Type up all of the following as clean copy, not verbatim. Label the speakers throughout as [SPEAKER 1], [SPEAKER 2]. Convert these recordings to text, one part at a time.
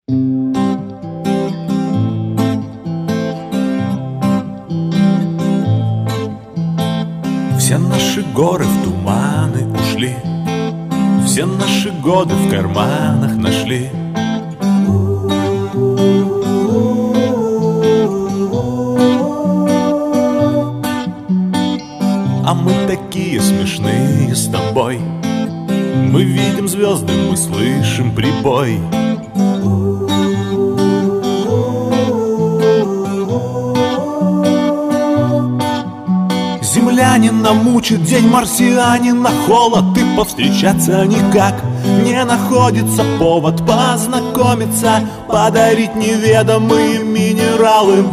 [SPEAKER 1] Все наши горы в туманы ушли, все наши годы в карманах нашли. А мы такие смешные с тобой. Мы видим звезды, мы слышим прибой. Землянина мучит день марсианина холод, и повстречаться никак не находится повод познакомиться, подарить неведомые минералы.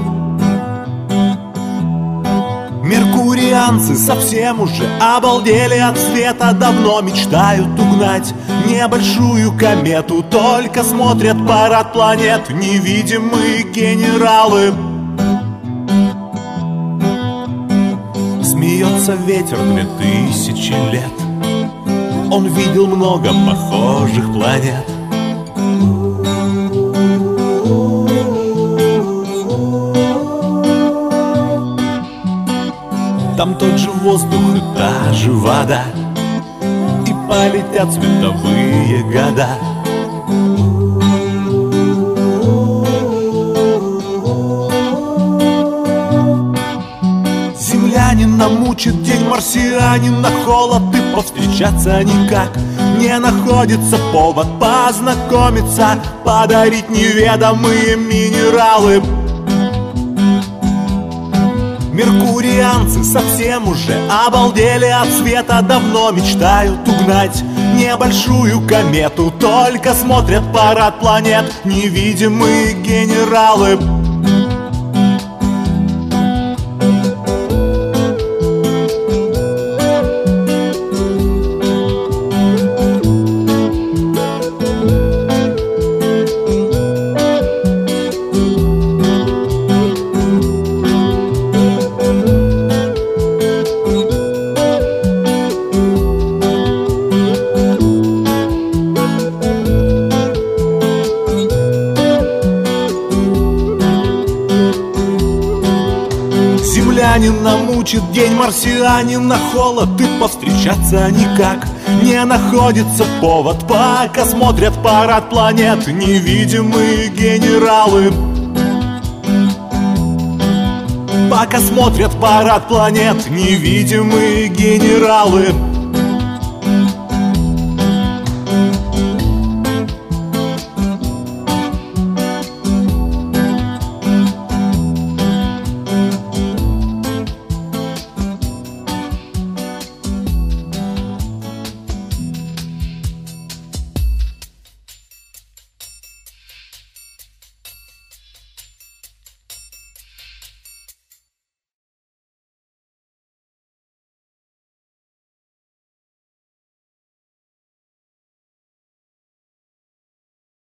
[SPEAKER 1] Меркурианцы совсем уже обалдели от света, давно мечтают угнать небольшую комету, только смотрят парад планет невидимые генералы. Смеется ветер 2000 лет, он видел много похожих планет. Там тот же воздух и та же вода, и полетят световые года. Землянина мучит день марсианина холод, и повстречаться никак не находится повод познакомиться, подарить неведомые минералы. Меркурианцы совсем уже обалдели от света, давно мечтают угнать небольшую комету, только смотрят парад планет невидимые генералы. Землянина мучит день марсианина холод, и повстречаться никак не находится повод, пока смотрят парад планет невидимые генералы. Пока смотрят парад планет невидимые генералы.